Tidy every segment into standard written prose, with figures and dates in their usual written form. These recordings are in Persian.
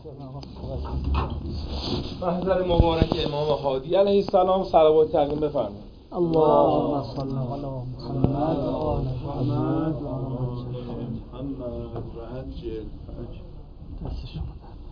محضر مبارک امام هادی علیه السلام صلوات تقدیم بفرمایید. اللهم صل علی محمد و آل محمد و محمد و عجل دست شما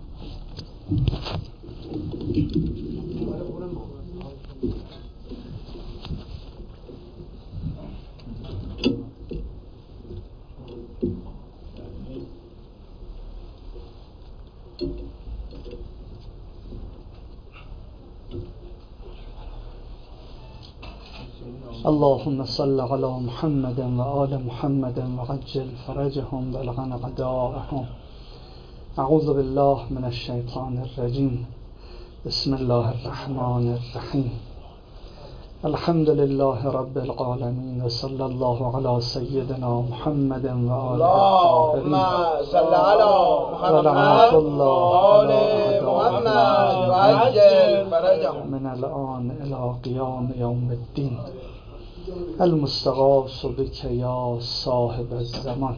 اللهم صل علی محمد و آل محمد و عجل فرجهم و لعن اعداءهم. اعوذ بالله من الشیطان الرجیم. بسم الله الرحمن الرحیم. الحمد لله رب العالمین و صلی الله علی سیدنا محمد و آله الطاهرین. اللهم صل علی محمد و آل محمد و عجل فرجهم من الان الى قیام یوم الدین. المستغاث بک یا صاحب الزمان.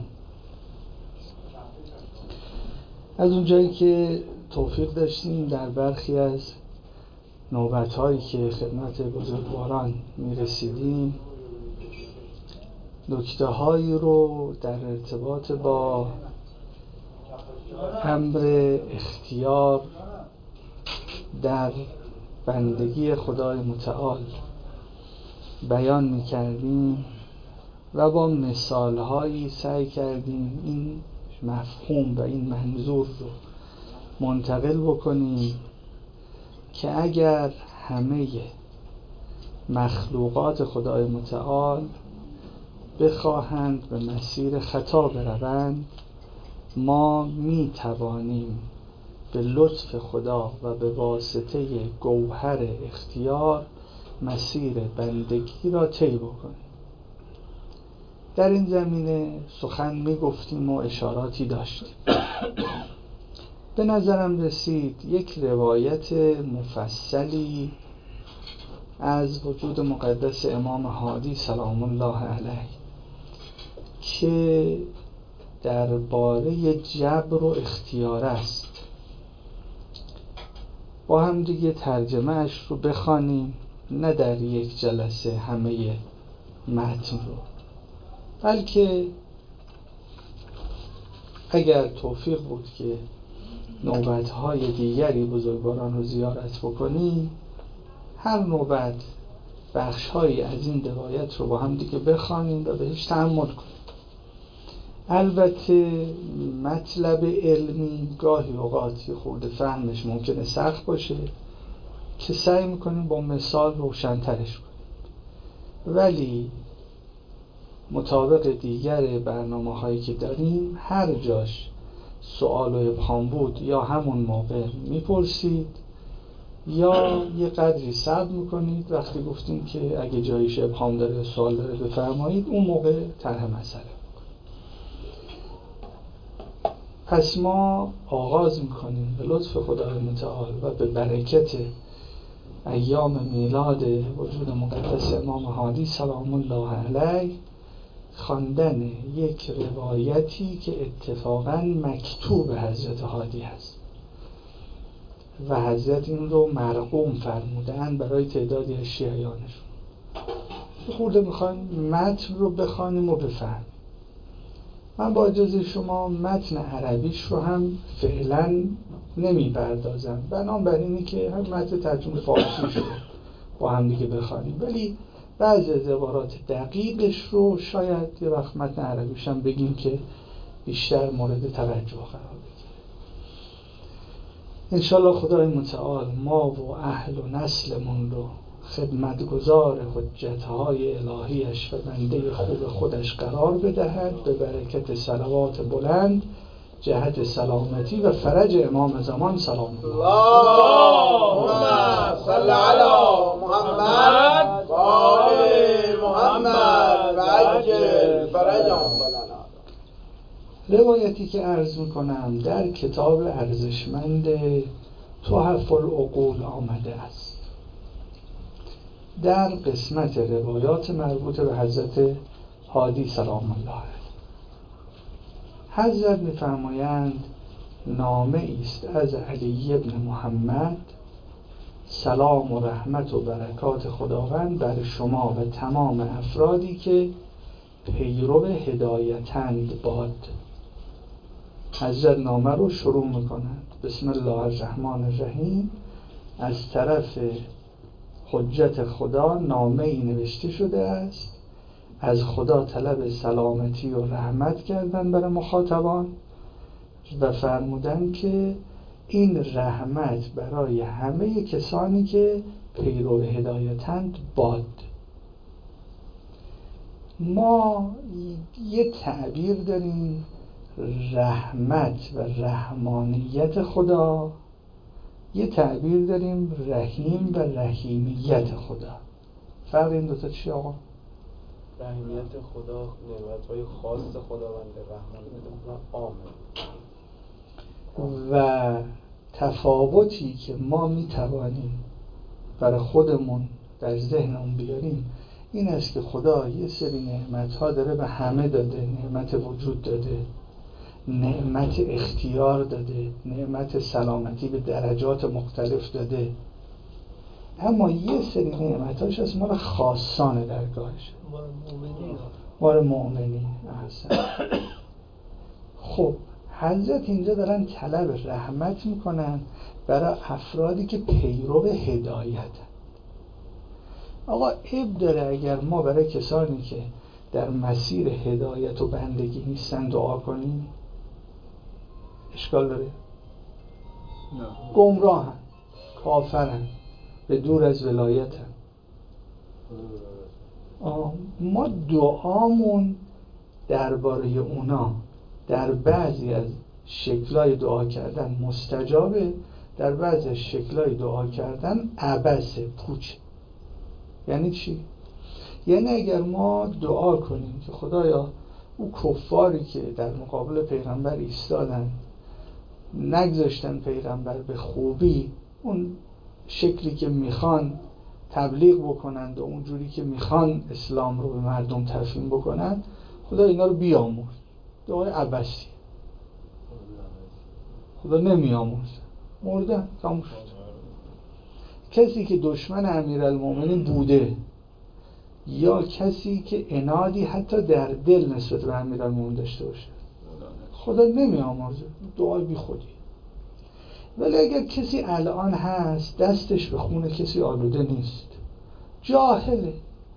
از اونجایی که توفیق داشتیم در برخی از نوبت‌هایی که خدمت بزرگواران می‌رسیدیم نکته‌هایی رو در ارتباط با امر اختیار در بندگی خدای متعال بیان می‌کردیم و با مثال‌هایی سعی کردیم این مفهوم و این منظور رو منتقل بکنیم که اگر همه مخلوقات خدای متعال بخواهند به مسیر خطا بروند، ما می توانیم به لطف خدا و به واسطه گوهر اختیار مسیر بندگی را طی بکنیم. در این زمینه سخن می گفتیم و اشاراتی داشتیم. به نظرم رسید یک روایت مفصلی از وجود مقدس امام هادی سلام الله علیه که درباره جبر و اختیار است با هم دیگه ترجمه اش رو بخوانیم، نه در یک جلسه همه متن رو، بلکه اگر توفیق بود که نوبت‌های دیگری بزرگواران رو زیارت بکنیم، هر نوبت بخش‌هایی از این روایت رو با هم دیگه بخوانیم و بهش تأمل کنیم. البته مطلب علمی گاهی اوقات خورده فهمش ممکنه سخت باشه که سعی می‌کنیم با مثال روشن‌ترش کنیم، ولی مطابق دیگر برنامه‌هایی که داریم هر جاش سوال و ابهام بود یا همون موقع میپرسید یا یه قدری صبر میکنید. وقتی گفتیم که اگه جایش ابهام داره سوال داره بفرمایید، اون موقع طرح مسئله میکنیم. پس ما آغاز میکنیم به لطف خدای متعال و به برکت ایام میلاد وجود مقدس امام هادی سلام الله علیه خواندن یک روایتی که اتفاقاً مکتوب حضرت هادی هست و حضرت این رو مرقوم فرمودن برای تعدادی از شیعیانشون. خورده میخوایم متن رو بخوانیم و بفهمیم. من با اجازه شما متن عربیش رو هم فعلاً نمیپردازم، بنابراین اینه که هم متن ترجمه فارسی شده با هم دیگه بخوانیم، ولی بعضی از عبارات دقیقش رو شاید یه وقت متن عربیش هم بگیم که بیشتر مورد توجه قرار بگیره. انشالله خدای متعال ما و اهل و نسلمون رو خدمتگزار حجتهای الهیش و بنده خوب خودش قرار بدهد به برکت صلوات بلند جهت سلامتی و فرج امام زمان سلام الله. اللهم صل علی محمد و آل محمد و عجل فرجهم. روایتی که عرض میکنم در کتاب ارزشمند تحف العقول آمده است، در قسمت روایات مربوط به حضرت هادی سلام الله علیه. حضرت میفرمایند نامه است از علی ابن محمد، سلام و رحمت و برکات خداوند بر شما و تمام افرادی که پیرو هدایتند باد. حضرت نامه رو شروع میکنند بسم الله الرحمن الرحیم. از طرف حجت خدا نامه ای نوشته شده است، از خدا طلب سلامتی و رحمت کردن برای مخاطبان و فرمودن که این رحمت برای همه کسانی که پیرو هدایتند باد. ما یه تعبیر داریم رحمت و رحمانیت خدا، یه تعبیر داریم رحیم و رحیمیت خدا. فرق این دوتا چی آقا؟ رحیمیت خدا نعمت‌های خاص خداوند، رحمانیت خدا عامه. و تفاوتی که ما میتوانیم برای خودمون در ذهنمون بیاریم این است که خدا یه سری نعمت‌ها داره به همه داده، نعمت وجود داده، نعمت اختیار داده، نعمت سلامتی به درجات مختلف داده، اما یه سری نعمتاش از ما رو خاصانه درگاهش، ما رو مؤمنین. احسن. خب حضرت اینجا دارن طلب رحمت میکنن برای افرادی که پیرو هدایتن. آقا عیب داره اگر ما برای کسانی که در مسیر هدایت و بندگی نیستن دعا کنیم؟ اشکال داره؟ نه. گمراهن، کافرن، به دور از ولایتن. ما دعامون درباره اونا در بعضی از شکلای دعا کردن مستجابه، در بعضی از شکلای دعا کردن عبثه، پوچه. یعنی چی؟ یعنی اگر ما دعا کنیم که خدایا او کفاری که در مقابل پیغمبر ایستادن نگذاشتن پیغمبر به خوبی اون شکلی که میخوان تبلیغ بکنند و اون جوری که میخوان اسلام رو به مردم تفهیم بکنند، خدا اینا رو بیامرز. دعای عبثی، خدا نمیامرز، مردن، تموم شد. کسی که دشمن امیرالمومنین بوده یا کسی که عنادی حتی در دل نسبت به امیرالمومنین داشته باشه، خدا نمیامرزه، دعای بی خودی. ولی اگر کسی الان هست دستش به خون کسی آلوده نیست، جاهله،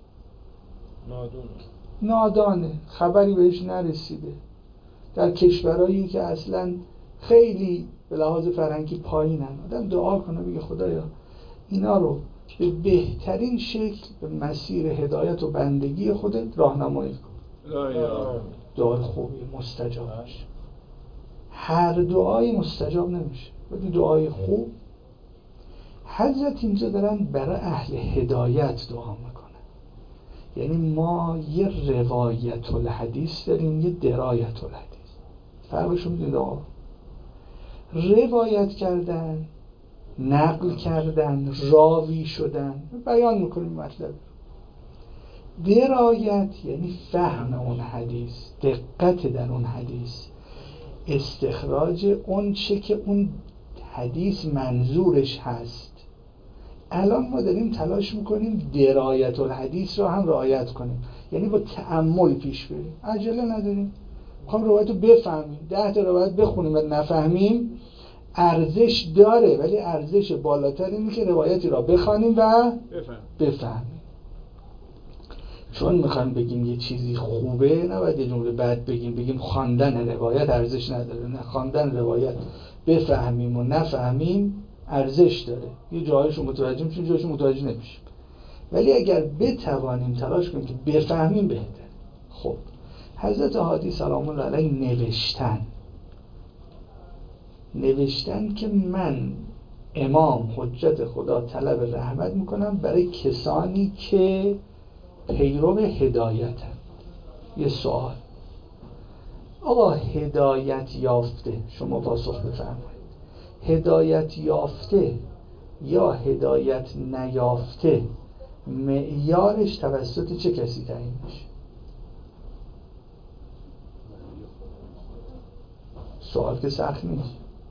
نادانه، خبری بهش نرسیده، در کشورهایی که اصلا خیلی به لحاظ فرهنگی پایینن، آدم دعا کنه بگه خدایا اینا رو به بهترین شکل به مسیر هدایت و بندگی خودت راهنمایی کن. دعای خوبی مستجاب میشه. هر دعای مستجاب نمیشه، ولی دعای خوب. حضرت اینجا دارن برای اهل هدایت دعا میکنن. یعنی ما یه روایت الحدیث داریم، یه درایت الحدیث. فرقشون میدونید آقا؟ روایت کردن، نقل کردن، راوی شدن، بیان میکنیم مطلب. درایت یعنی فهم اون حدیث، دقت در اون حدیث، استخراج اون چه که اون حدیث منظورش هست. الان ما داریم تلاش میکنیم درایت الحدیث رو هم رعایت کنیم، یعنی با تأمل پیش بریم، عجله نداریم، میخوام روایت رو بفهمیم. 10 تا روایت بخونیم و نفهمیم ارزش داره، ولی ارزش بالاتر اینه که روایتی را بخوانیم و بفهمیم. چون میخوایم بگیم یه چیزی خوبه، نباید یه جمله بد بگیم خواندن روایت ارزش نداره. نه، خواندن روایت بفهمیم و نفهمیم ارزش داره. یه جایشو متوجه میشیم، جایشو متوجه نمیشیم. ولی اگر بتوانیم تلاش کنیم که بفهمیم بهتر. خب حضرت هادی سلام الله علیه نوشتن که من امام حجت خدا طلب رحمت میکنم برای کسانی که پیرو هدایتن. یه سوال، آقا هدایت یافته، شما پاسخ بفرمایید، هدایت یافته یا هدایت نیافته معیارش توسط چه کسی تعیین میشه؟ سوال که سخت نیست.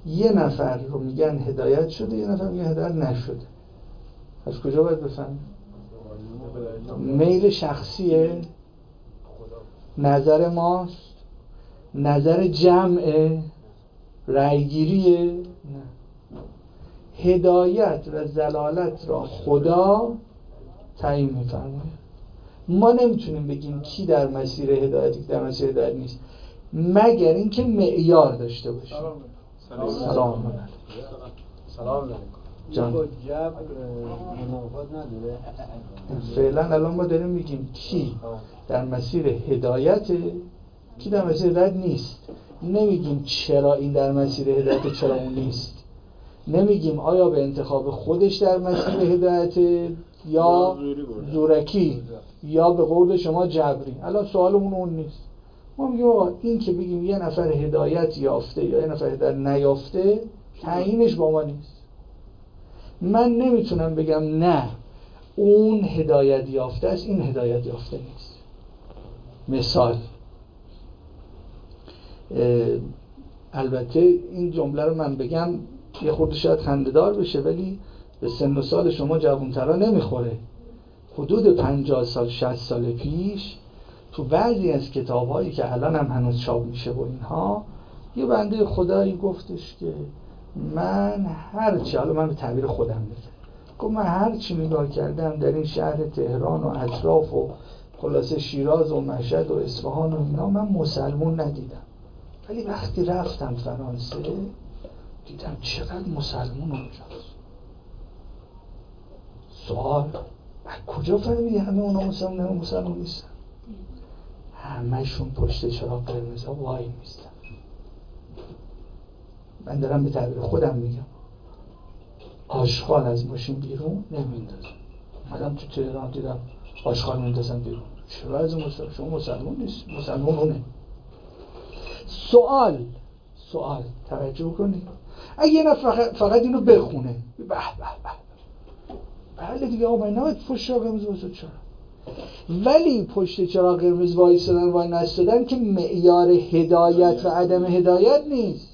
یه نفر رو میگن هدایت شده، یه نفر میگن هدایت نشده. از کجا باید بفهمیم؟ میل شخصیه؟ نظر ماست؟ نظر جمعه؟ رأیگیریه؟ نه. هدایت و ضلالت را خدا تعیین می‌فرماید. ما نمیتونیم بگیم کی در مسیر هدایتی، کی در مسیر هدایت نیست، مگر اینکه معیار داشته باشیم. سلام علیکم. جان جبر منافات نداره. فعلا الان ما داریم میگیم کی در مسیر هدایته، کی در مسیر هدایت نیست. نمیگیم چرا این در مسیر هدایت، چرا اون نیست. نمیگیم آیا به انتخاب خودش در مسیر هدایت یا زورکی یا به قول شما جبری. الان سوالمون اون نیست. ما میگیم آقا این که بگیم یه نفر هدایت یافته یا یه نفر هدایت نیافته تعیینش با ما نیست. من نمیتونم بگم نه اون هدایت یافته است، این هدایت یافته نیست. مثال، البته این جمله رو من بگم یه خورده شاید خنده‌دار بشه، ولی به سن و سال شما جوان‌ترا نمیخوره. حدود 50 سال 60 سال پیش تو بعضی از کتاب‌هایی که الان هم هنوز چاپ میشه و اینها، یه بنده خدایی گفتش که من هرچی، حالا من به تعبیر خودم میگم، گفت من هرچی نگاه کردم در این شهر تهران و اطراف و خلاصه شیراز و مشهد و اصفهان و اینا، من مسلمون ندیدم، ولی وقتی رفتم فرانسه دیدم چقدر مسلمون اونجاست. سوال، از کجا فهمیدی همه اونا مسلمون نیستن؟ همه‌شون پشت چراغ قرمز ها وای میستن. من دارم به تعبیر خودم میگم، آشغال از ماشین بیرون نمیندازن. اومدم تو تهران دیدم آشغال میندازن بیرون. چرا از مسلمان؟ شما مسلمان نیست، مسلمان اونه. سوال توجه کنید، اگه یه نفر فقط اینو بخونه به به بله دیگه، آقا من نباید پشت چراغ قرمز وایساد، چرا؟ ولی پشت چراغ قرمز وایسادن وای نستادن که معیار هدایت و عدم هدایت نیست.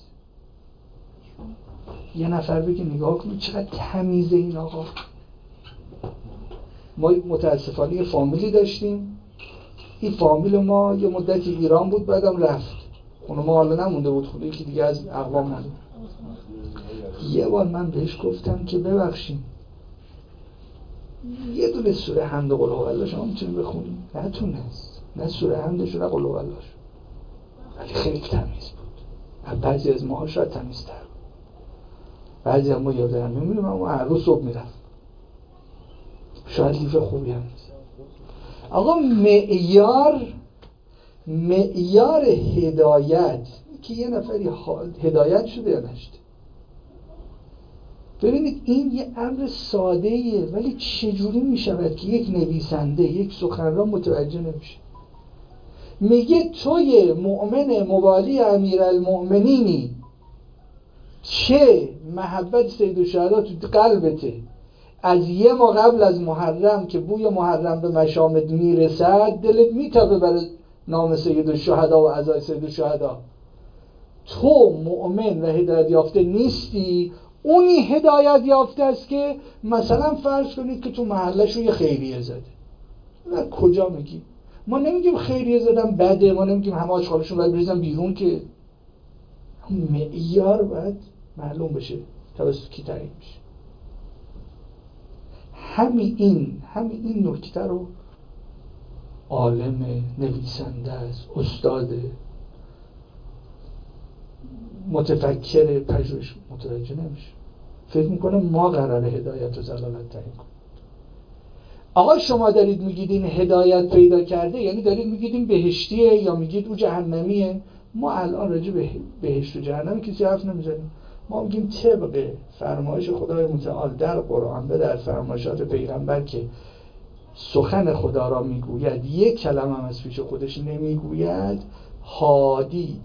یه نفر بگه نگاه کنید چقدر تمیزه این آقا. ما متاسفانه یه فامیلی داشتیم، این فامیل ما یه مدتی ایران بود، بعدم رفت خونه ما، حالا نمونده بود خونه یکی دیگه از اقوام مونده. یه بار من بهش گفتم که ببخشید یه دونه سوره حمد و قل هوالله شما میتونی بخونی؟ نتونست، نه سوره حمدش نه قل هواللهش، ولی خیلی تمیز بود. بعضی از ماها شاید تمیزتر بود، بعضی از ما یادم میمونیم اما هر روز صبح میرفت، شاید لیف خوبی هم نیست. آقا معیار هدایت که یه نفری هدایت شده یا نشده. ببینید این یه امر ساده ایه، ولی چجوری میشود که یک نویسنده، یک سخنران متوجه نمیشه؟ میگه توی مؤمن موالی امیرالمؤمنینی چه محبت سید الشهدا تو قلبته، از یه ماه قبل از محرم که بوی محرم به مشامت میرسد دلت میتابه برای نام سید الشهدا و عزای سید الشهدا. تو مؤمن و هدایت یافته نیستی، اونی هدایت یافته است که مثلا فرض کنید که تو محلش رو یه خیریه زده. نه کجا میگی؟ ما نمیگیم خیریه زدن بده، ما نمیگیم همه آشغالشون باید بریزن بیرون، که معیار باید معلوم بشه توسط کی تعیین میشه. همین این نکته رو عالم، نویسنده است، استاد، متفکر پژوهش متوجه نمیشه. فکر میکنه ما قراره هدایت و ضلالت تعیین کنیم. آقا شما دارید میگید این هدایت پیدا کرده، یعنی دارید میگید این بهشتیه یا میگید او جهنمیه؟ ما الان راجع به بهشت و جهنم کسی حرف نمیزنیم. ما میگیم طبق فرمایش خدای متعال در قرآن و در فرمایشات پیغمبر که سخن خدا را میگوید، یک کلمه هم از پیش خودش نمیگوید، هادی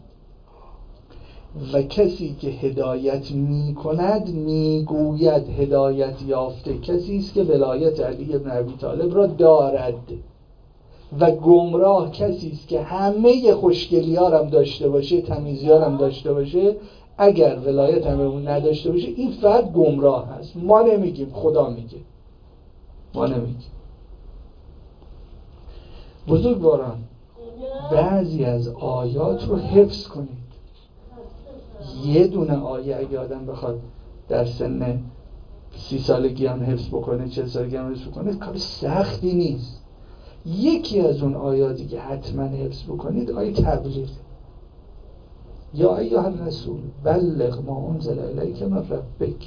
و کسی که هدایت میکند میگوید هدایت یافته کسی است که ولایت علی بن ابی طالب را دارد، و گمراه کسی است که همه خوشگلی‌ها هم داشته باشه، تمیزی‌ها هم داشته باشه، اگر ولایت امیرالمومنین نداشته باشه این فرد گمراه هست. ما نمیگیم، خدا میگه، ما نمیگیم. بزرگواران، بعضی از آیات رو حفظ کنید. یه دونه آیه اگه آدم بخواد در سن 30 سالگی هم حفظ بکنه، 40 سالگی هم حفظ بکنه، کار سختی نیست. یکی از اون آیاتی که حتما حفظ بکنید آیه تبلیغ. یا ایها الرسول بلغ ما انزل الیک من ربک.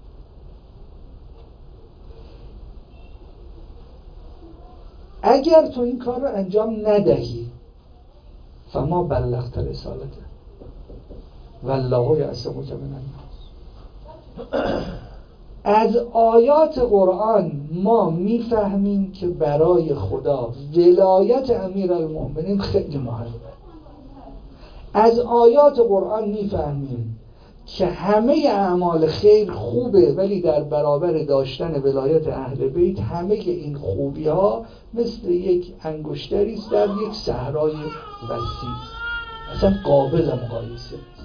اگر تو این کار رو انجام ندهی فما بلغت رسالته والله یعصمک من الناس. از آیات قرآن ما میفهمیم که برای خدا ولایت امیرالمومنین خیلی مهمه. از آیات قرآن میفهمیم که همه اعمال خیر خوبه، ولی در برابر داشتن ولایت اهل بیت همه این خوبی ها مثل یک انگشتری است در یک صحرای وسیع، اصلا قابل مقایسه نیست.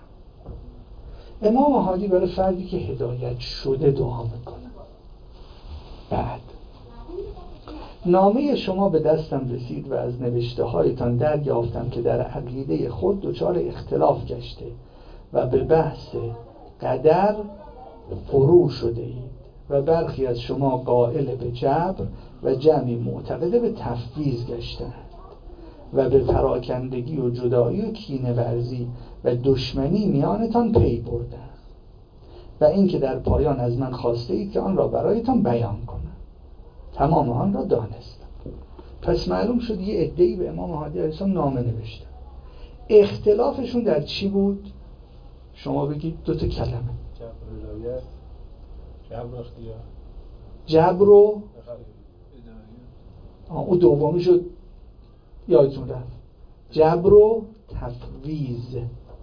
امام هادی برای فردی که هدایت شده دعا میکنه. بعد نامه شما به دستم رسید و از نوشته هایتان دریافتم که در عقیده خود دچار اختلاف گشته و به بحث قدر فرو شده اید و برخی از شما قائل به جبر و جمعی معتقده به تفویض گشتند و به پراکندگی و جدایی و کینه ورزی و دشمنی میانتان پی بردند و اینکه در پایان از من خواسته اید که آن را برایتان بیان کنم. تمام آن را دانستم. پس معلوم شد یه عده‌ای به امام هادی علیه السلام نامه نوشتن. اختلافشون در چی بود؟ شما بگید. 2 کلمه. جبر اختیار. جبر و اون دومی شد یادتون رفت. جبر و تفویض.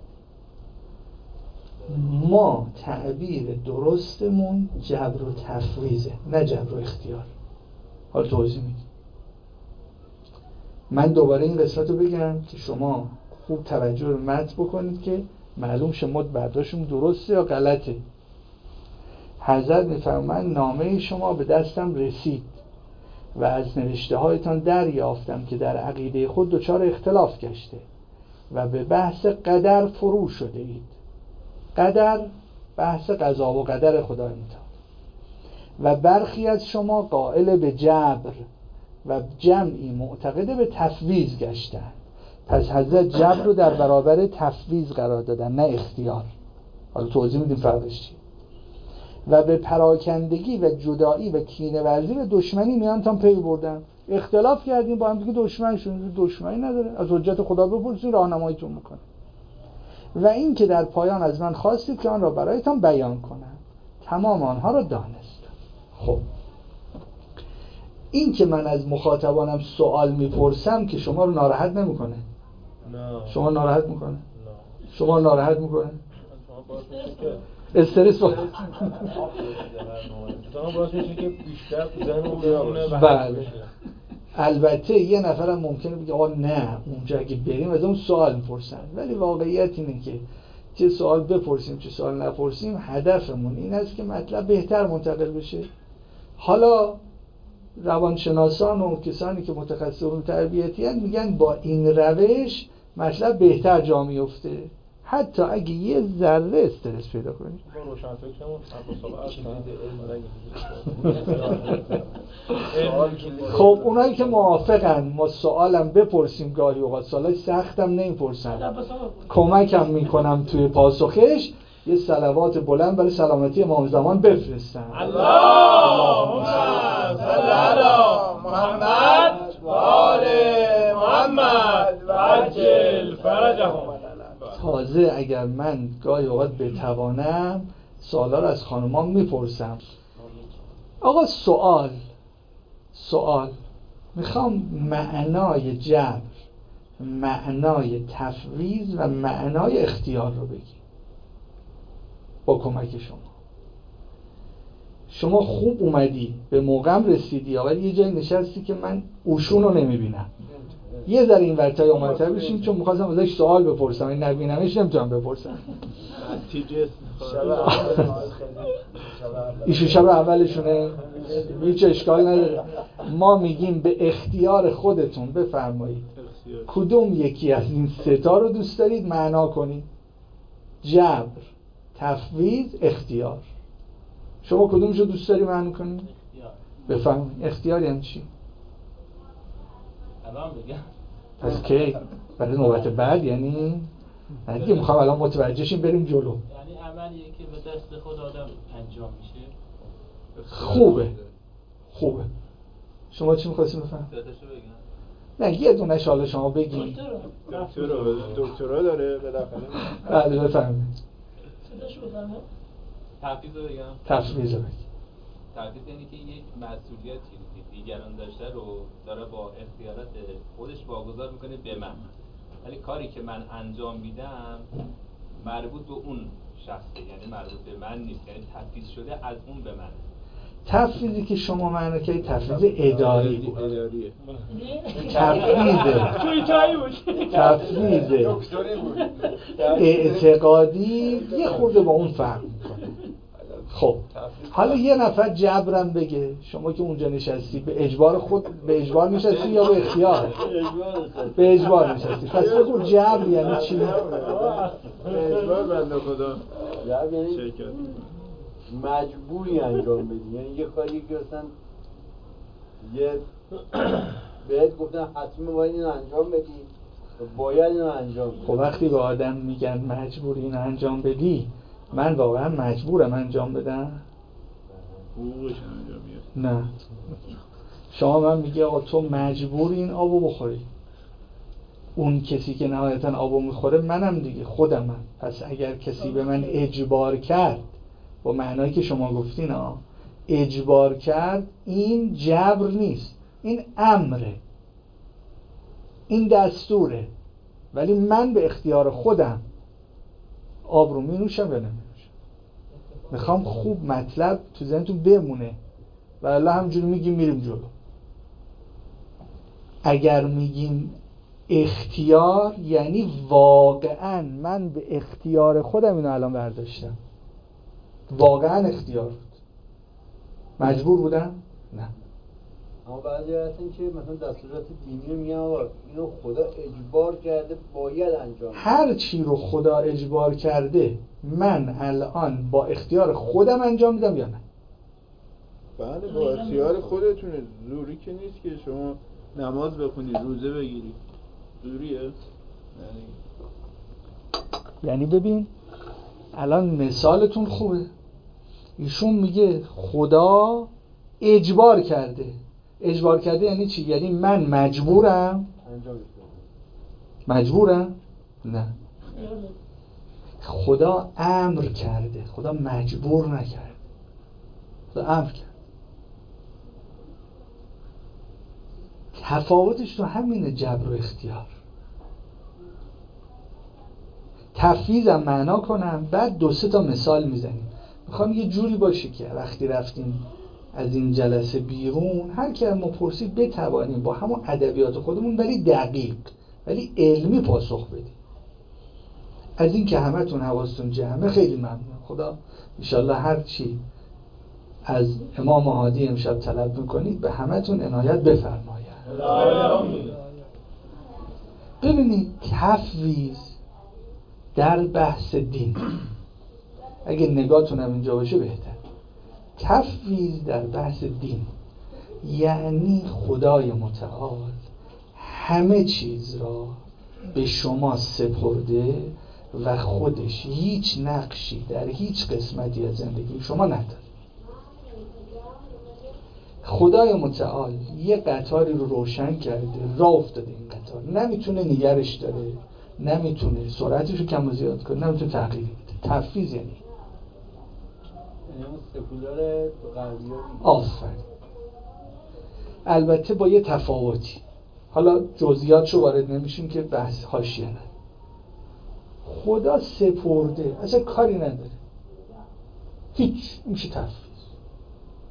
ما تعبیر درستمون جبر و تفویضه، نه جبر و اختیار. حالا توضیح میدم. من دوباره این قسمت رو بگم که شما خوب توجه به متن بکنید که معلوم شه مد برداشتم درسته یا غلطه. حضرت میفرمایند نامه شما به دستم رسید و از نوشته هایتان دریافتم که در عقیده خود دچار اختلاف گشته و به بحث قدر فرو شده اید. قدر بحث قضا و قدر خدای متعال. و برخی از شما قائل به جبر و جمعی معتقده به تفویض گشتند. پس حضرت جبر رو در برابر تفویض قرار دادن، نه اختیار. حالا توضیح میدیم فرقش چیه. و به پراکندگی و جدایی و کینه ورزی و دشمنی میانتان پی بردن. اختلاف کردیم با هم دیگه، دشمن شدیم. دشمنی نداره، از حجت خدا بپرسید راهنماییتون میکنه. و این که در پایان از من خواستید که آن را برایتان بیان کنم. تمام آنها را دانستم. خب این که من از مخاطبانم سوال میپرسم که شما رو ناراحت نمیکنه؟ نه. شما ناراحت میکنه؟ نه. شما ناراحت میکنه؟ استرس با باعث میشه که بیشتر ذهنمون بمونه. بله. البته یه نفرم ممکنه بگه آقا نه اونجا اگه بریم از اون سوال میپرسن، ولی واقعیت اینه که چه سوال بپرسیم چه سوال نپرسیم هدفمون این است که مطلب بهتر منتقل بشه. حالا روانشناسان و کسانی که متخصصون تربیتی هستند میگن با این روش مطلب بهتر جا میفته، حتی اگه یه ذره استرس پیدا کنید. خب اونایی که موافقن ما سوالم بپرسیم، گاهی اوقات سوالای سختم نمیپرسن، کمکم میکنم توی پاسخش، یه صلوات بلند برای سلامتی امام زمان بفرستن. اللهم صل علی محمد و آل محمد و عجل فرجهم. تازه اگر من گاهی اوقات بتوانم سوالا رو از خانومان میپرسم. آقا سوال میخوام معنای جبر، معنای تفویض و معنای اختیار رو بگی با کمک شما خوب اومدی به موقعم رسیدی، ولی یه جای نشستی که من اوشون رو نمیبینم. یه ذره این ورتای اومدتر بشین چون می‌خواستم ازش سوال بپرسم این نبینمش نمیتونم بپرسم. ایشون شب اولشونه هیچ اشکال نداره. ما میگیم به اختیار خودتون بفرمایید کدوم یکی از این سه تا رو دوست دارید معنا کنید. جبر، تفویض، اختیار. شما کدومشو دوست داری معنی کنید؟ بفرمایید. اختیار یعنی چی؟ الان بگم. پس کی؟ برای نوبت بعد یعنی؟ نه دیگه میخوام الان متوجه شیم بریم جلو. یعنی عملیه که به دست خود آدم انجام میشه. خوبه. شما چی می‌خواستید بفرمایید؟ سه‌تاشو بگم. نه یه دونه حالا شما بگید. دکترا داره بالاخره. بله بفرمایید. سه‌تاشو بفرمایید. تفویض رو بگم. تفویض رو بگید. تفویض یعنی که یک مسئولیتی که دیگران داشته رو داره با اختیارات خودش واگذار میکنه به من. ولی کاری که من انجام میدم مربوط به اون شخصه، یعنی مربوط به من نیست، یعنی تفویض شده از اون به من. تفویضی که شما معنی کردید تفویض اداری بود. تفویض اعتقادی یه خورده با اون فرق میکنه. خب حالا یه نفر جبرم بگه، شما که اونجا نشستی به اجبار نشستی یا به اختیار؟ به اجبار نشستی. پس بگو جبر یعنی چی؟ به اجبار بنده خدا. جبر یعنی مجبوری انجام بدی، یعنی یه کاری که مثلا بهت گفتن حتما باید اینو انجام بدی، باید اینو انجام بدی. خب وقتی به آدم میگن مجبوری اینو انجام بدی، من واقعا مجبورم انجام بدم؟ حقوقش انجام میاد. نه. شما من میگه آقا تو مجبوری این آبو بخوری. اون کسی که نهایتا آبو میخوره منم دیگه، خودمم. پس اگر کسی به من اجبار کرد با معنایی که شما گفتین اجبار کرد، این جبر نیست، این امره، این دستوره، ولی من به اختیار خودم آب رو می نوشم یا نمی نوشم. میخوام خوب مطلب تو ذهنتون بمونه و الله همجوری میگیم میریم جلو. اگر میگیم اختیار یعنی واقعا من به اختیار خودم اینو الان برداشتم، واقعا اختیار بود. مجبور بودم؟ نه. اما بعضی هستن که مثلا دستورات دینی رو میگن آقا اینو خدا اجبار کرده باید انجام. هر چی رو خدا اجبار کرده من الان با اختیار خودم انجام میدم یا نه؟ بله با اختیار خودتونه. زوری که نیست که شما نماز بخونی، روزه بگیری. زوریه؟ یعنی ببین الان مثالتون خوبه. ایشون میگه خدا اجبار کرده. اجبار کرده یعنی چی؟ یعنی من مجبورم؟ مجبورم؟ نه. خدا امر کرده، خدا مجبور نکرده، خدا امر کرد. تفاوتش تو همینه، جبر و اختیار. تفویضم معنا کنم بعد 2-3 تا مثال میزنیم. میخوام یه جوری باشه که وقتی رفتیم از این جلسه بیرون هر کی ما پرسید بتوانیم با همون ادبیات خودمون ولی دقیق ولی علمی پاسخ بدیم. از این که همتون حواستون جمعه خیلی ممنون. خدا انشالله هر چی از امام هادی امشب طلب میکنید به همتون عنایت بفرماید. ببینید تفویض در بحث دین، اگه نگاهتون هم اینجا باشه بهتر، تفویض در بحث دین یعنی خدای متعال همه چیز را به شما سپرده و خودش هیچ نقشی در هیچ قسمتی از زندگی شما نداره. خدای متعال یه قطاری رو روشن کرده، راه افتاده این قطار، نمیتونه نگرش داره، نمیتونه سرعتش رو کم و زیاد کنه، نمیتونه تغییر بده. تفویض یعنی سکولار غربی‌ها. آفرین. البته با یه تفاوتی، حالا جزئیاتشو وارد نمیشیم که بحث حاشیه نه. خدا سپرده، اصلا کاری نداره، هیچ، میشه تفویض.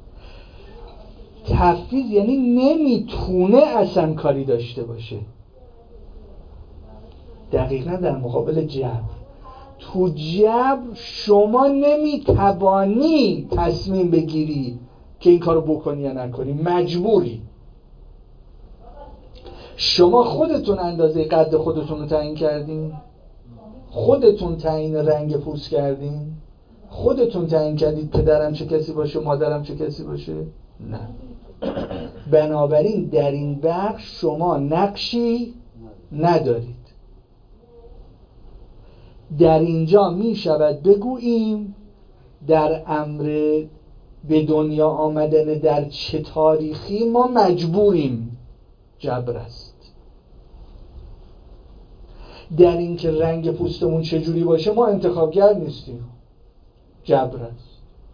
تفویض یعنی نمیتونه اصلا کاری داشته باشه. دقیقا در مقابل جبر. تو جبر شما نمیتوانی تصمیم بگیری که این کارو بکنی یا نکنی، مجبوری. شما خودتون اندازه قد خودتون رو تعیین کردین، خودتون تعیین رنگ پوست کردین، خودتون تعیین کردید پدرم چه کسی باشه، مادرم چه کسی باشه؟ نه. بنابراین در این بخش شما نقشی ندارید. در اینجا می شود بگوییم در امر به دنیا آمدن در چه تاریخی ما مجبوریم، جبر است. در این که رنگ پوستمون چجوری باشه ما انتخابگر نیستیم، جبر است.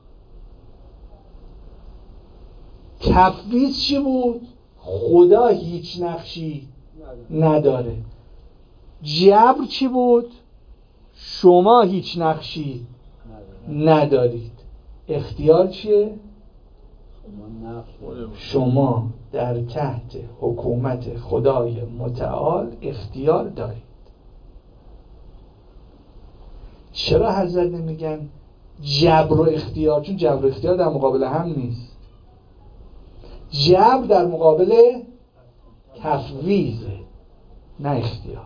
تفویض چی بود؟ خدا هیچ نقشی نداره. جبر چی بود؟ شما هیچ نقشی ندارید. اختیار چیه؟ شما در تحت حکومت خدای متعال اختیار دارید. چرا حضرت نمیگن جبر و اختیار؟ چون جبر و اختیار در مقابل هم نیست. جبر در مقابل تفویضه، نه اختیار.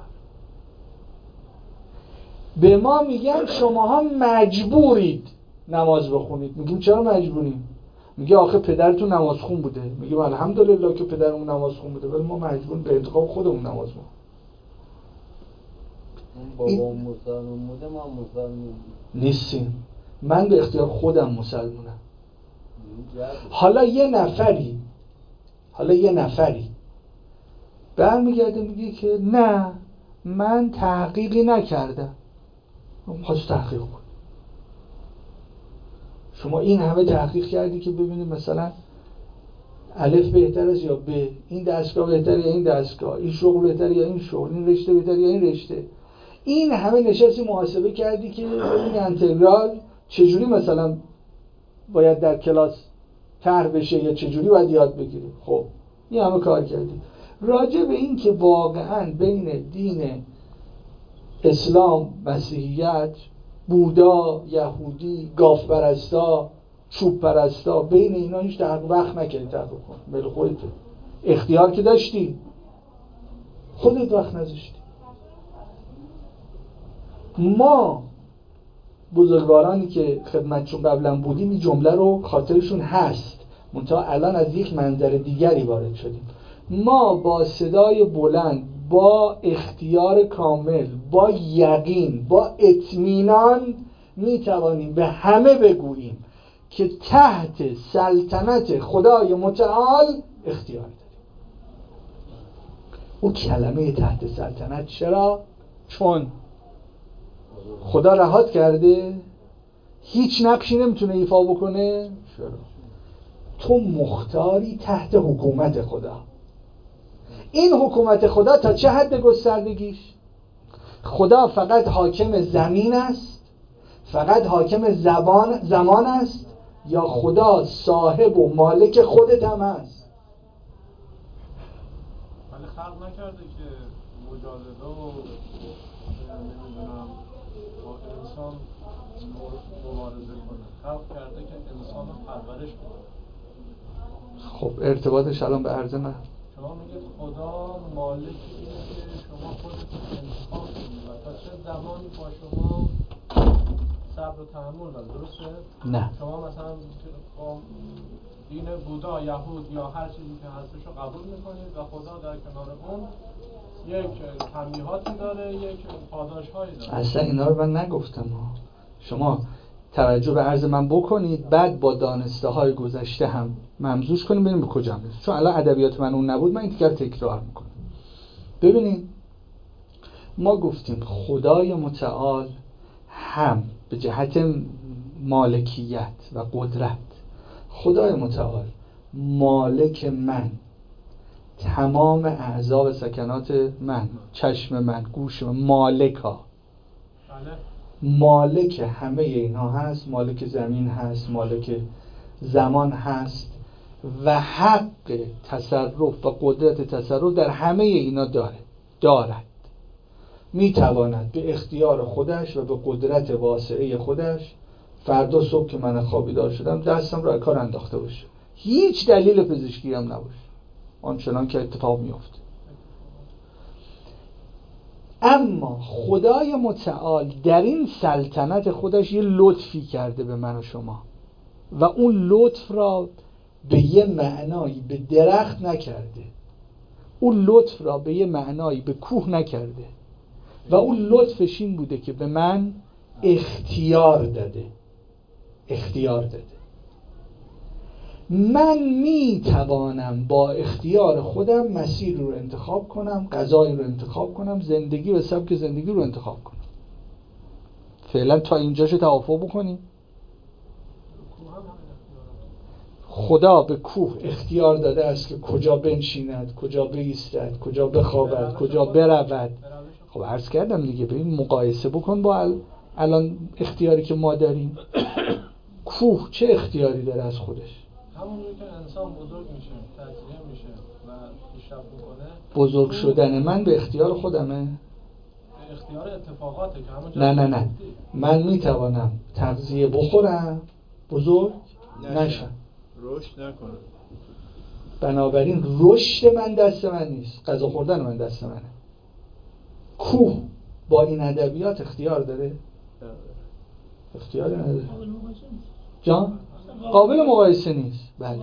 به ما میگن شماها مجبورید نماز بخونید. میگیم چرا مجبوریم؟ میگه آخه پدرتون نماز خون بوده. میگیم الحمدلله که پدرمون نماز خون بوده، ولی ما مجبوریم به انتخاب خودمون نماز بخونیم. بابا مسلمان بوده، ما مسلمان نیستیم. من به اختیار خودم مسلمونم. حالا یه نفری برمیگرده میگه که نه من تحقیقی نکردم. خواست تحقیق کن. شما این همه تحقیق کردی که ببینید مثلا الف بهتر است یا ب، این دستگاه بهتر یا این دستگاه، این شغل بهتر یا این شغل، این رشته بهتر یا این رشته. این همه نشستی محاسبه کردی که این انتگرال چجوری مثلا باید در کلاس طرح بشه یا چجوری باید یاد بگیری. خب این همه کار کردی راجع به این که واقعا بین دین اسلام، مسیحیت، بودا، یهودی، گاف پرستا، چوب پرستا، بین اینا هیچ وقت نکردی تحقیق کن. بله خودت اختیار که داشتی، خودت وقت نذاشتی. ما بزرگوارانی که خدمتشون قبلا بودیم این جمله رو خاطرشون هست، منتها الان از یک منظر دیگری وارد شدیم. ما با صدای بلند، با اختیار کامل، با یقین، با اطمینان میتوانیم به همه بگوییم که تحت سلطنت خدای متعال اختیار داریم. او کلمه تحت سلطنت چرا؟ چون خدا رهات کرده، هیچ نقشی نمیتونه ایفا بکنه. چرا؟ تو مختاری تحت حکومت خدا. این حکومت خدا تا چه حد گستردگیش؟ خدا فقط حاکم زمین است؟ فقط حاکم زمان است؟ یا خدا صاحب و مالک خودت هم است؟ ولی خلق نکرده که مجادله و نمیدونم با انسان مبارزه کنه. خلق کرده که انسان رو پرورش کنه. خب ارتباطش الان به عرض من. شما میگید خدا مالک اینه که شما خودتون انتخاب کنید و تا چه زمانی با شما صبر و تحمل داره، درسته؟ نه. شما مثلا با دین بودا، یهود یا هر چیزی که هستش رو قبول میکنید و خدا در کنار اون یک تنبیهاتی داره، یک پاداش‌هایی داره. اصلا اینا رو من نگفتم ها. شما توجه به عرض من بکنید، بعد با دانسته های گذشته هم ممزوج کنیم ببینیم به کجا میرسیم. چون الان ادبیات من اون نبود، من این دیگر تکرار میکنم. ببینید ما گفتیم خدای متعال هم به جهت مالکیت و قدرت، خدای متعال مالک من، تمام اعضا و سکنات من، چشم من، گوش من، مالکا، مالک همه اینا هست، مالک زمین هست، مالک زمان هست و حق تصرف و قدرت تصرف در همه اینا دارد. میتواند به اختیار خودش و به قدرت واسعه خودش فردا صبح که من خوابیدار شدم دستم رو کار انداخته باشه، هیچ دلیل پزشکی هم نباشه، آنچنان که اتفاق میفته. اما خدای متعال در این سلطنت خودش یه لطفی کرده به من و شما و اون لطف را به یه معنایی به درخت نکرده، اون لطف را به یه معنایی به کوه نکرده و اون لطفش این بوده که به من اختیار داده. من می توانم با اختیار خودم مسیر رو انتخاب کنم، غذای رو انتخاب کنم، زندگی و سبک زندگی رو انتخاب کنم. فعلا تا اینجاشو توافق بکنیم. خدا به کوه اختیار داده است که کجا بنشیند، کجا بایستد، کجا بخوابد، کجا برود. خب عرض کردم دیگه، ببین مقایسه بکن با الان اختیاری که ما داریم. کوه چه اختیاری داره از خودش؟ همونجور که انسان بزرگ میشه، تجزیه میشه و پیشرفت میکنه، بزرگ شدن من به اختیار خودمه؟ به اختیار اتفاقاته که همونجا نه من میتوانم تغذیه بخورم بزرگ نشم، رشد نکنم. بنابراین رشد من دست من نیست، غذا خوردن من دست منه. کوه با این ادبیات اختیار داره؟ اختیار نداره. جان؟ قابل مقایسه نیست. بله.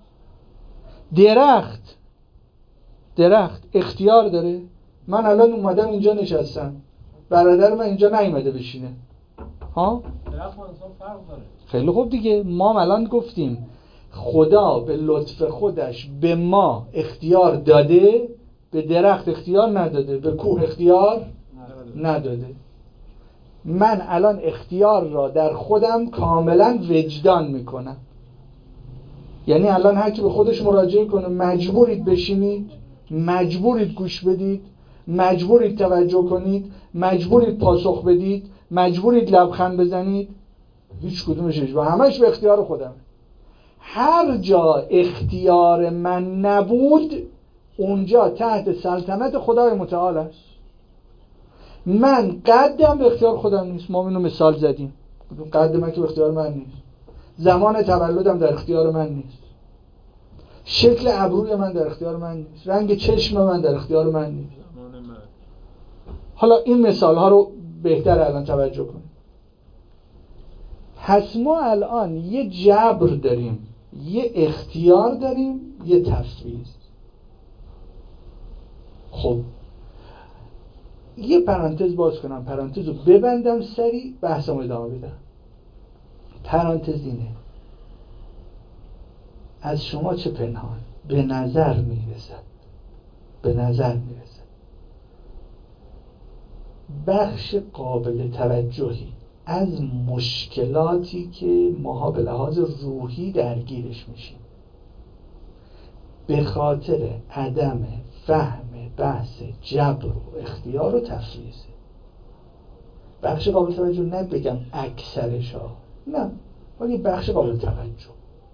درخت اختیار داره؟ من الان اومدم اینجا نشستم، برادر من اینجا نیومده بشینه. ها؟ درخت و انسان فرق داره. خیلی خوب دیگه، ما الان گفتیم خدا به لطف خودش به ما اختیار داده، به درخت اختیار نداده، به کوه اختیار نداده. من الان اختیار را در خودم کاملا وجدان میکنم. یعنی الان هر کی به خودش مراجعه کنه، مجبورید بشینید، مجبورید گوش بدید، مجبورید توجه کنید، مجبورید پاسخ بدید، مجبورید لبخند بزنید. هیچ کدومش اجبار، همش به اختیار خودم. هر جا اختیار من نبود اونجا تحت سلطنت خدای متعال است. من قدم به اختیار خودم نیست، ما اینو مثال زدیم، قد من که به اختیار من نیست، زمان تولدم در اختیار من نیست، شکل ابروی من در اختیار من نیست، رنگ چشم من در اختیار من نیست. حالا این مثال ها رو بهتر الان توجه کنیم. پس ما الان یه جبر داریم، یه اختیار داریم، یه تفویض. خب یه پرانتز باز کنم، پرانتز رو ببندم، سریع بحثم ادامه بدم. پرانتز اینه: از شما چه پنهان به نظر میرسد بخش قابل توجهی از مشکلاتی که ماها به لحاظ روحی درگیرش میشیم به خاطر عدم فهم بحث جبر و اختیار و تفویضه. بخش قابل توجه، نه بگم اکثرش ها، نه، ولی بخش قابل توجه.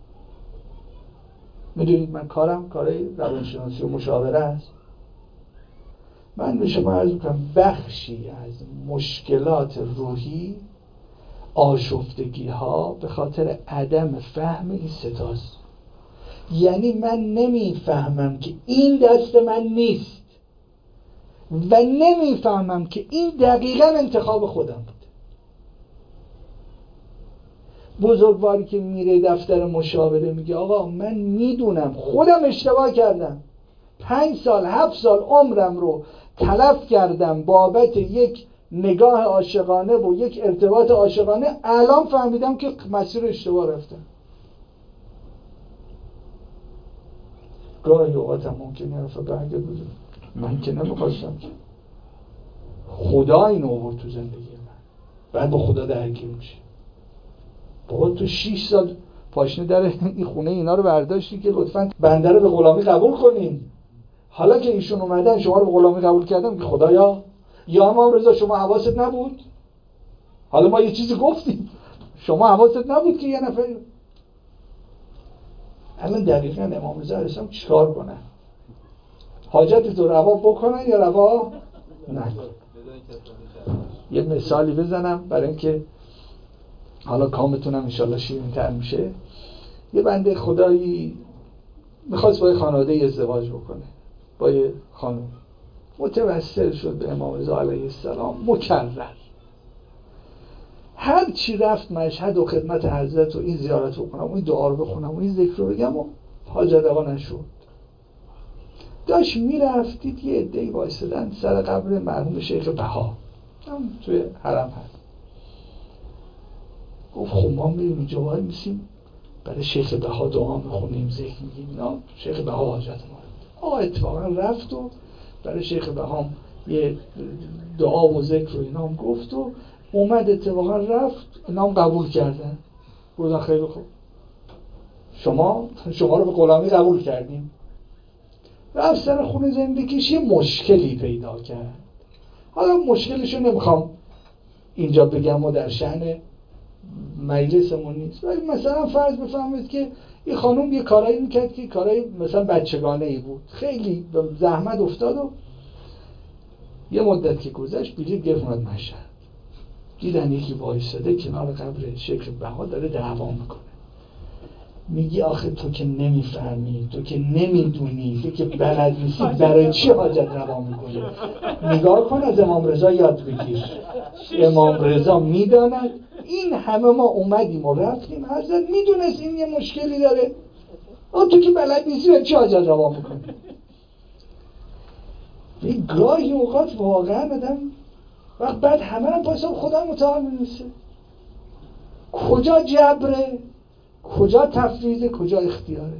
میدونید من کارای روانشناسی و مشاوره است. من به شما عرض میکنم بخشی از مشکلات روحی، آشفتگی ها به خاطر عدم فهم این ستاست. یعنی من نمیفهمم که این دست من نیست و نمیفهمم که این دقیقاً انتخاب خودم بود. بزرگواری که میره دفتر مشاوره میگه آقا من میدونم خودم اشتباه کردم، 5 سال 7 سال عمرم رو تلف کردم بابت یک نگاه عاشقانه و یک ارتباط عاشقانه، الان فهمیدم که مسیر اشتباه رفتم. گاهی اوقات هم ممکنه حرف برگرد بوده، من که نمیخواستم، که خدا اینو آورد تو زندگی من، بعد با خدا درگیر میشه. بابا تو 6 سال پاشنه در این خونه اینا رو برداشتی که لطفاً بنده رو به غلامی قبول کنین. حالا که ایشون اومدن شما رو به غلامی قبول کردم که خدایا یا امام رضا شما حواست نبود؟ حالا ما یه چیزی گفتیم شما حواست نبود که یه نفر. الان دقیقاً امام رضا علیه السلام چیکار کنن؟ حاجت تو روا بکنن یا روا نکنن؟ یه مثالی بزنم برای اینکه حالا کامتونم انشالله شیرین‌تر میشه. یه بنده خدایی میخواست با یه خانواده ازدواج بکنه، با یه خانم متوسل شد به امام رضا علیه السلام، مکرر هر چی رفت مشهد و خدمت حضرت و این زیارت رو کنم و این دعا رو بخونم و این ذکر رو بگم و حاجت روا نشد. داشت میرفت دید یه عده‌ای وایسادن سر قبر مرحوم شیخ بها، هم توی حرم هست. گفت خب ما میریم اینجا وای میسیم برای شیخ بها دعا میخونیم ذکر میگیم اینا، شیخ بها حاجت ما. اتفاقا رفت و برای شیخ بها یه دعا و ذکر رو اینا هم گفت و اومد، اتفاقا رفت اینا هم قبول کردن. گفتن خیلی خوب، شما رو به غلامی قبول کردیم. رفت سر خونه زندگیش یه مشکلی پیدا کرد. حالا مشکلشو نمیخوام اینجا بگم و در شأن مجلسمون نیست، ولی مثلا فرض بفرمایید که این خانم یه کارایی میکرد که کارای مثلا بچگانه ای بود، خیلی به زحمت افتاد و یه مدت که گذشت بلیط گرفت اومد مشهد، دیدن یکی وایساده کنار قبر شیخ بها داره دعوا میکنه. میگی آخه تو که نمیفهمی، تو که نمیدونی، تو که بلد نیستی، برای چی حاجت روا میکنی؟ نگاه کن از امام رضا یاد بگیر. امام رضا میداند این همه ما اومدیم و رفتیم، حضرت میدونست این یه مشکلی داره، تو که بلد نیستی برای چی حاجت روا میکنی؟ این گاهی اوقات واقعا آدم وقت بعد همه رو پاسم خدا متعال می‌نویسه. کجا جبره، کجا تفویضه، کجا اختیاره.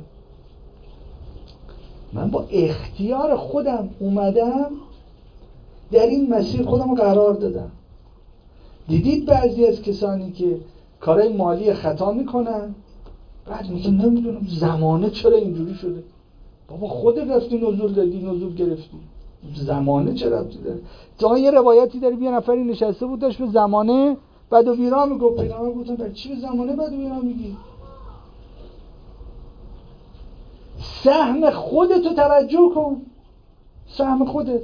من با اختیار خودم اومدم در این مسیر خودم رو قرار دادم. دیدید بعضی از کسانی که کارهای مالی خطا میکنن بعد میگن نمیدونم زمانه چرا اینجوری شده. بابا خود رفتی نزول دادی، نزول گرفتی، زمانه چرا رفتی داره. تا یه روایتی داره یه نفری نشسته بود داشت به زمانه بد و بیرا میگفت، پیغمبر گفتن برای چی به زمانه بد و بیرا میگی؟ سهم خودتو توجه کن، سهم خودت.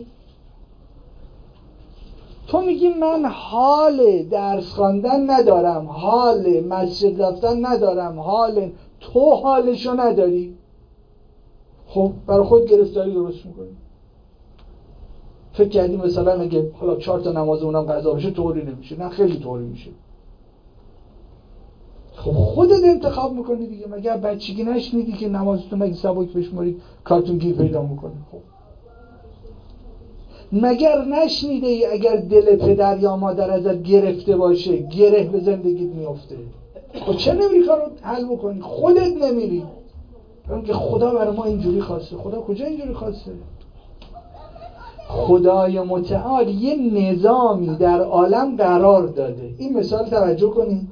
تو میگی من حال درس خواندن ندارم، حال مسجد رفتن ندارم، تو حالشو نداری، خب برای خود گرفتاری درست میکنی. فکر کردی مثلا اگه حالا 4 تا نماز اونم قضا بشه طوری نمیشه؟ نه خیلی طوری میشه. خب خودت انتخاب میکنی دیگه. مگر بچگی نشنیدی که نمازتون اگه سبک بشمارید کارتون گیر پیدا میکنه؟ خب مگر نشنیده ای اگر دل پدر یا مادر ازت گرفته باشه گره به زندگیت میفته؟ خب چه نمیری کارو حل بکنی؟ خودت نمیری. بگم که خدا برای ما اینجوری خواسته. خدا کجا اینجوری خواسته؟ خدای متعال یه نظامی در عالم قرار داده. این مثال توجه کنید.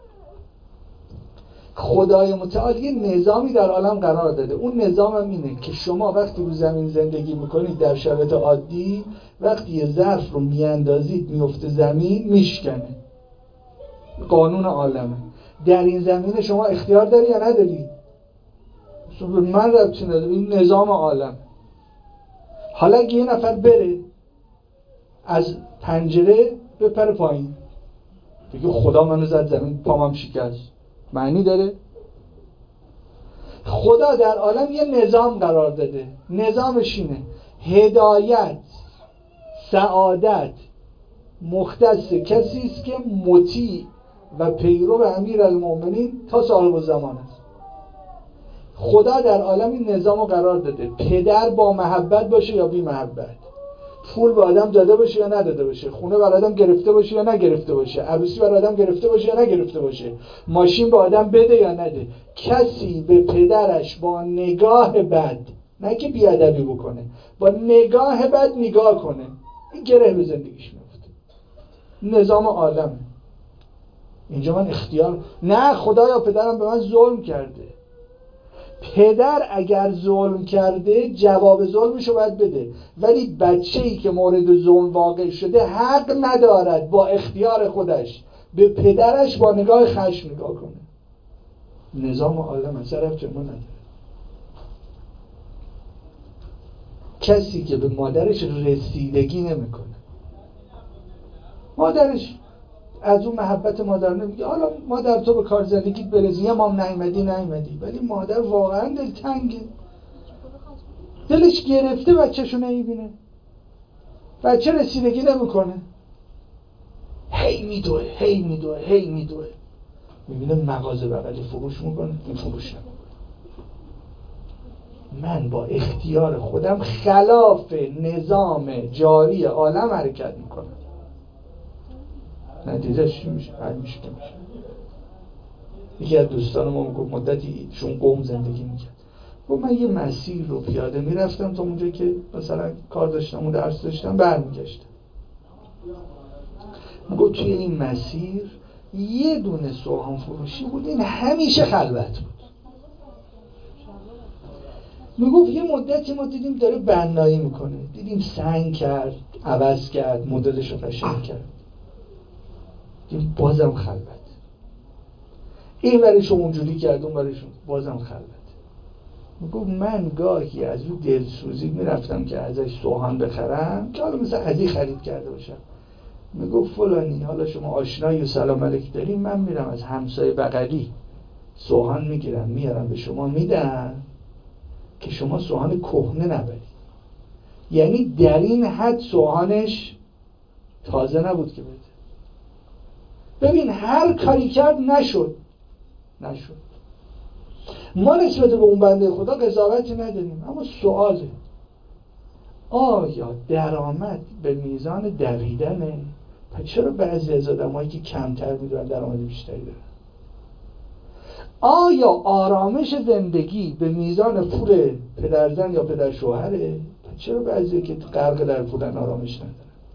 خدای متعال یه نظامی در عالم قرار داده. اون نظام هم اینه که شما وقتی رو زمین زندگی میکنید در شرایط عادی، وقتی یه ظرف رو میاندازید میفته زمین میشکنه. قانون عالمه. در این زمینه شما اختیار داری یا نداری؟ من ربطی نداره، این نظام عالم. حالا اگه یه نفر بره از پنجره بپره پایین بگه خدا منو زد زمین پامم شکست، معنی داره؟ خدا در عالم یه نظام قرار داده. نظامش اینه هدایت، سعادت مختص کسی است که مطیع و پیرو امیرالمومنین تا صاحب الزمان است. خدا در عالم این نظام رو قرار داده. پدر با محبت باشه یا بی محبت، پول به آدم داده باشه یا نداده باشه، خونه بر آدم گرفته باشه یا نگرفته باشه، عروسی بر آدم گرفته باشه یا نگرفته باشه، ماشین به آدم بده یا نده، کسی به پدرش با نگاه بد، نه که بیادبی بکنه، با نگاه بد نگاه کنه، این گره به زندگیش میفته. نظام عالمه. اینجا من اختیار نه، خدایا پدرم به من ظلم کرده. پدر اگر ظلم کرده جواب ظلمشو باید بده، ولی بچه‌ای که مورد ظلم واقع شده حق ندارد با اختیار خودش به پدرش با نگاه خشم نگاه کنه. نظام عالم اثر رفت ما نداره. کسی که به مادرش رسیدگی نمیکنه، مادرش از اون محبت مادرانه میگه حالا مادر تو به کار زندگیت برسی، یه مام نیومدی، ولی مادر واقعا دلتنگه، دلش گرفته بچه‌شو نمیبینه، بچه رسیدگی نمیکنه، هی میدوه میبینه مغازه بغلی فروش میکنه، این فروش نمیکنه. من با اختیار خودم خلاف نظام جاری عالم حرکت میکنم. نتیجهش چی میشه؟ حل میشه که میشه. یکی از دوستان ما میگفت مدتی شون قم زندگی میکرد، گفت من یه مسیر رو پیاده میرفتم تا اونجایی که مثلا کار داشتم و درس داشتم برمیگشتم. میگفت توی این مسیر یه دونه سوهان فروشی بود، این همیشه خلوت بود. میگفت یه مدتی ما دیدیم داره بنایی میکنه، دیدیم سنگ کرد، عوض کرد، مدلش رو قشنگ کرد، دیدیم بازم خلوت، این برش اونجوری کرد، اون برش بازم خلوت. میگفت من گاهی از اون دلسوزی میرفتم که ازش سوهان بخرم که حالا مثلا از این خرید کرده باشم. میگفت فلانی حالا شما آشنایی و سلام علیک داریم، من میرم از همسایه بغلی سوهان میگیرم میارم به شما میدم که شما سوهان کهنه نبرید. یعنی در این حد سوهانش تازه نبود که بده. ببین هر کاری کرد نشد. ما نسبت به اون بنده خدا قضاوتی نداریم، اما سواله آیا درآمد به میزان دویدنه؟ پس چرا بعضی از آدمایی که کمتر میدونن درآمد بیشتری دارن؟ آیا آرامش زندگی به میزان پول پدرزن یا پدر شوهره؟ پس چرا بعضی که غرق در پولن آرامش ندارن؟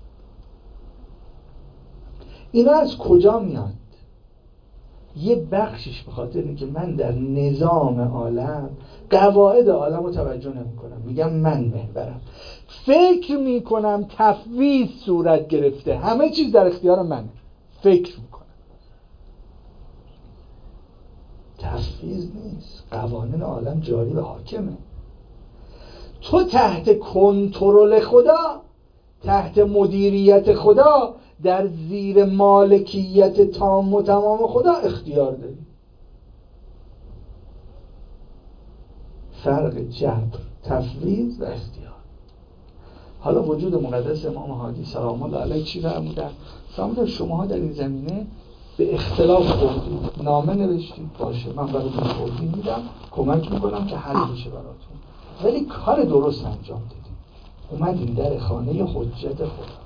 اینا از کجا میاد؟ یه بخشش به خاطر اینکه من در نظام عالم قواعد عالم رو توجه نمی کنم، میگم من محورم، فکر میکنم تفویض صورت گرفته، همه چیز در اختیار منه، فکر میکنم. تفویض نیست، قوانین عالم جاری و حاکمه. تو تحت کنترل خدا، تحت مدیریت خدا، در زیر مالکیت تام و تمام خدا اختیار داری. فرق جبر، تفویض و اختیار. حالا وجود مقدس امام هادی سلام الله علیه چی فرمودن؟ فرمودن شماها در این زمینه به اختلاف خوردید، نامه نوشتید، باشه من براتون توضیح میدم، کمک میکنم که حل بشه براتون، ولی کار درست انجام دادید، اومدین در خانه حجت خدا.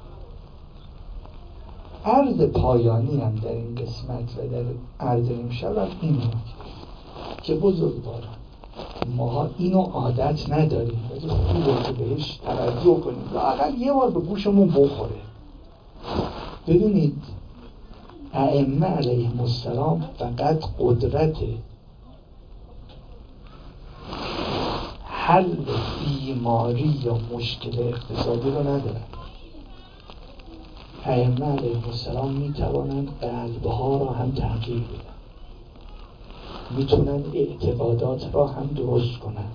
عرض پایانی هم در این قسمت و در عرض امشب هم این که بزرگواران ماها اینو عادت نداریم، ولی خوبه که بهش توجه کنیم، لااقل یه بار به گوشمون بخوره. ببینید ائمه علیهم السلام فقط قدرت حل بیماری یا مشکل اقتصادی رو ندارن. ائمه علیهم السلام میتوانند قلبها را هم تغییر بدن، میتونن اعتقادات را هم درست کنن.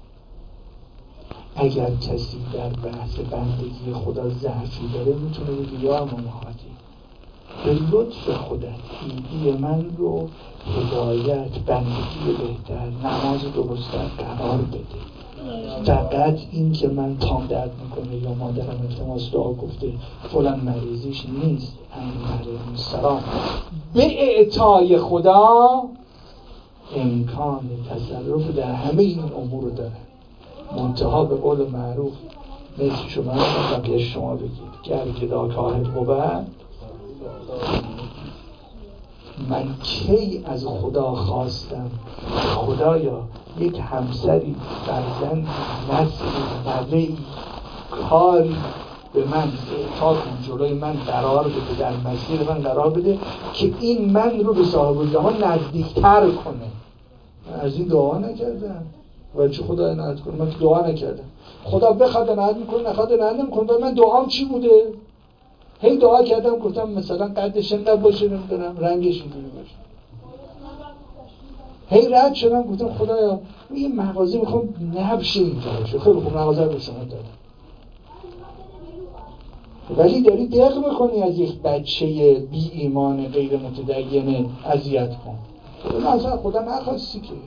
اگر کسی در بحث بندگی خدا ضعفی داره میتونه بگه یا امام هادی به لطف خودت ایدی من رو هدایت، بندگی بهتر، نماز درستر قرار بده. فقط این که من پام درد میکنه یا مادرم التماس دعا گفته فلان مریضیش نیست. ائمه علیهم السلام به اعطای خدا امکان تصرف در همه این امور رو داره. منتها به قول معروف مثل شما بقیه شما بگید گر گدا کاهل بود، من کی از خدا خواستم خدایا یک همسری، فرزندی، نسلی، نوه‌ای، کاری به من اعطا کن، جلوی من قرار بده، در مسیر من قرار بده که این من رو به صاحب زمان نزدیکتر کنه. من از این دعا نکردم. ولی چه خدا عنایت کنه؟ من که دعا نکردم. خدا بخواد عنایت میکنه، نخواد عنایت نمیکنه. من دعام چی بوده؟ هی دعا کردم گفتم مثلا قدش اینقدر باشه، نمیدونم رنگش اینجوری باشه. هی رد شدم گفتم خدایا یه مغازه میخوام نبشه اینجا باشه. خیلی خوب مغازه رو به شما دادم. ولی داری دق میکنی از یک بچه بی ایمان غیر متدین اذیت کن. مثلا خدا نخواستی که.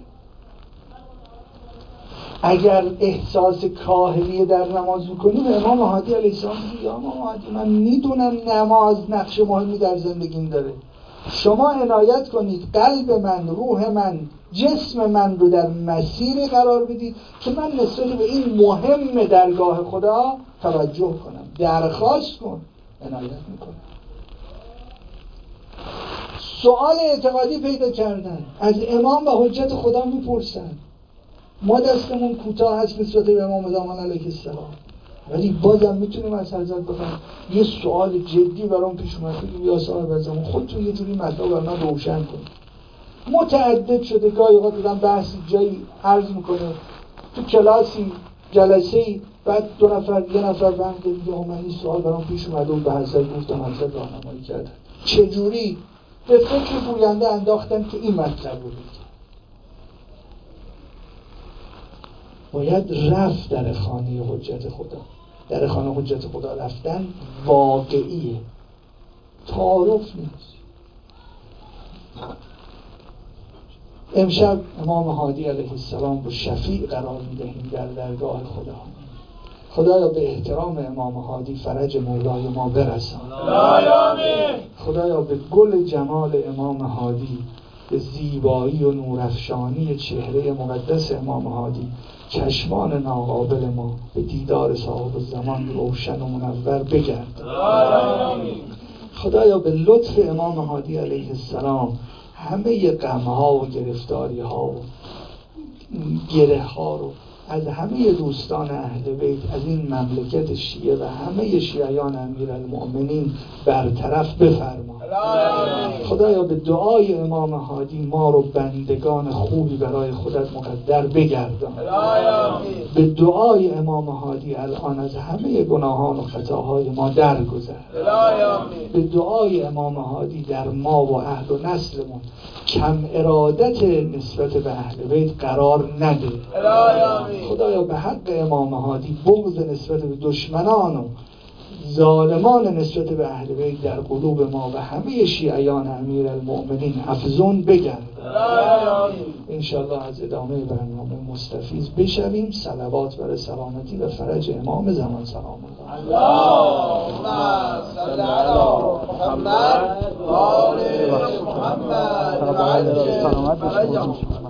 اگر احساس کاهلی در نماز میکنی به امام مهدی علیه السلام میگی یا امام مهدی من میدونم نماز نقش مهمی در زندگیم داره، شما عنایت کنید قلب من، روح من، جسم من رو در مسیر قرار بدید که من نسبت به این مهم درگاه خدا توجه کنم. درخواست کن، عنایت میکنم. سوال اعتقادی پیدا کردن، از امام و حجت خدا میپرسن. ما دستمون کوتاه هست نسبت به امام زمان علیه السلام، ولی بازم میتونیم از حضرت بخوایم یه سوال جدی برام پیش اومد، بگیم یا صاحب زمان خودتون یه جوری مطلب بر من روشن کنید. متعدد شده گاهی اوقات دیدم بحثی جایی عرض میکنه تو کلاسی جلسه‌ای، بعد دو نفر یه نفر بند دیگه من این سوال برام پیش اومده و به حضرت گفتم، حضرت راهنمایی کردن چجوری به فکر گوینده انداختن که این مطلب رو بگه. باید رفت در خانه حجت خدا. در خانه حجت خدا رفتن واقعیه، تعارف نیست. امشب امام هادی علیه السلام رو شفیع قرار میدهیم در درگاه خدا. خدایا به احترام امام هادی فرج مولای ما برسان. خدایا به گل جمال امام هادی، به زیبایی و نورافشانی چهره مقدس امام هادی چشمان ناقابل ما به دیدار صاحب الزمان روشن و منور بگرد. خدایا به لطف امام هادی علیه السلام همه غم‌ها و گرفتاری‌ها و گره‌ها رو از همه دوستان اهل بیت از این مملکت شیعه و همه شیعیان امیرالمؤمنین برطرف بفرما. خدایا به دعای امام هادی ما رو بندگان خوبی برای خودت مقدر بگردان. به دعای امام هادی الان از همه گناهان و خطاهای ما درگذر. به دعای امام هادی در ما و اهل و نسلمون کم ارادت نسبت به اهل بیت قرار نده. خدایا به حق امام هادی بغض نسبت به دشمنان و ظالمان نسبت به اهل بیت در قلوب ما و همه شیعیان امیرالمؤمنین افزون بگرد. انشاءالله از ادامه برنامه مستفیض بشویم. صلوات بر سلامتی و فرج امام زمان سلام الله. اللهم صل علی محمد و آل محمد و عجل فرجهم.